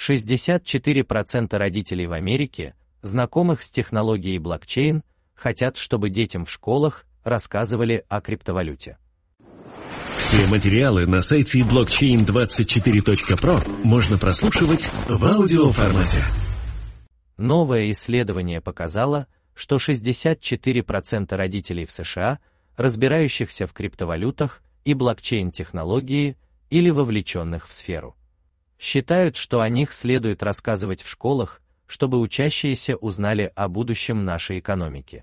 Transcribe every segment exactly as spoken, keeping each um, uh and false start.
шестьдесят четыре процента родителей в Америке, знакомых с технологией блокчейн, хотят, чтобы детям в школах рассказывали о криптовалюте. Все материалы на сайте блокчейн двадцать четыре точка про можно прослушивать в аудиоформате. Новое исследование показало, что шестьдесят четыре процента родителей в США, разбирающихся в криптовалютах и блокчейн-технологии или вовлеченных в сферу, считают, что о них следует рассказывать в школах, чтобы учащиеся узнали о будущем нашей экономики.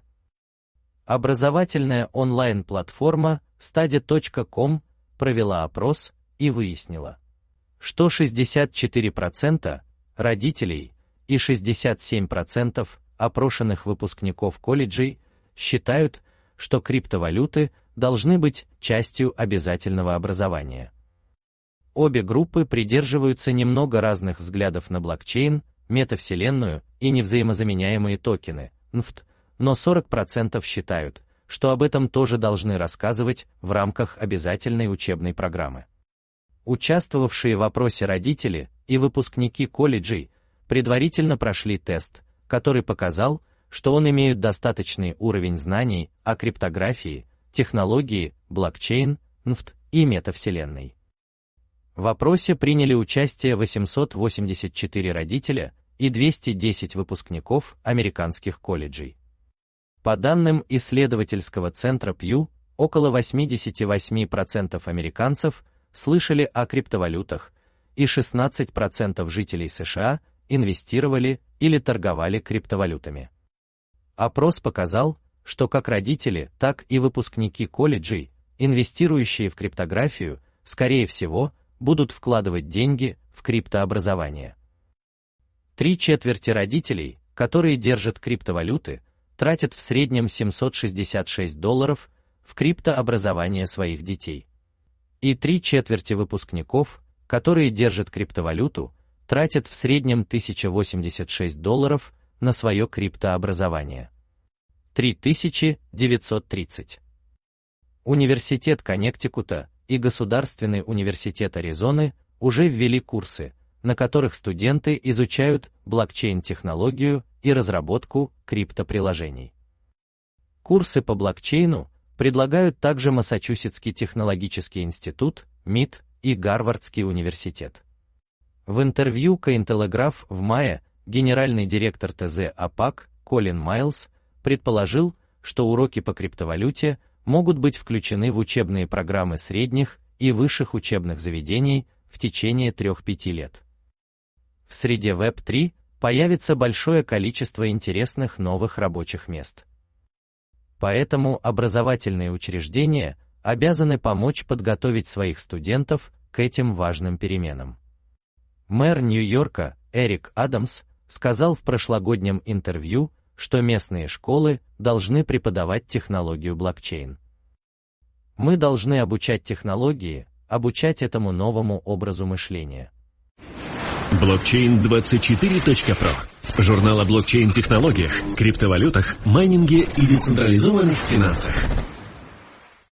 Образовательная онлайн-платформа стади точка ком провела опрос и выяснила, что шестьдесят четыре процента родителей и шестьдесят семь процентов опрошенных выпускников колледжей считают, что криптовалюты должны быть частью обязательного образования. Обе группы придерживаются немного разных взглядов на блокчейн, метавселенную и невзаимозаменяемые токены, эн эф ти, но сорок процентов считают, что об этом тоже должны рассказывать в рамках обязательной учебной программы. Участвовавшие в опросе родители и выпускники колледжей предварительно прошли тест, который показал, что он имеет достаточный уровень знаний о криптографии, технологии, блокчейн, эн эф ти и метавселенной. В опросе приняли участие восемьсот восемьдесят четыре родителя и двести десять выпускников американских колледжей. По данным исследовательского центра Пью, около восемьдесят восемь процентов американцев слышали о криптовалютах, и шестнадцать процентов жителей США инвестировали или торговали криптовалютами. Опрос показал, что как родители, так и выпускники колледжей, инвестирующие в криптографию, скорее всего, будут вкладывать деньги в криптообразование. Три четверти родителей, которые держат криптовалюты, тратят в среднем семьсот шестьдесят шесть долларов в криптообразование своих детей. И три четверти выпускников, которые держат криптовалюту, тратят в среднем тысяча восемьдесят шесть долларов на свое криптообразование. три тысячи девятьсот тридцать. Университет Коннектикута и Государственный университет Аризоны уже ввели курсы, на которых студенты изучают блокчейн-технологию и разработку криптоприложений. Курсы по блокчейну предлагают также Массачусетский технологический институт, МИТ и Гарвардский университет. В интервью Cointelegraph в мае генеральный директор тэ зэ АПАК Колин Майлз предположил, что уроки по криптовалюте могут быть включены в учебные программы средних и высших учебных заведений в течение трёх-пяти лет. В среде веб три появится большое количество интересных новых рабочих мест. Поэтому образовательные учреждения обязаны помочь подготовить своих студентов к этим важным переменам. Мэр Нью-Йорка Эрик Адамс сказал в прошлогоднем интервью, что местные школы должны преподавать технологию блокчейн. Мы должны обучать технологии, обучать этому новому образу мышления. блокчейн двадцать четыре точка про. Журнал о блокчейн-технологиях, криптовалютах, майнинге и децентрализованных финансах.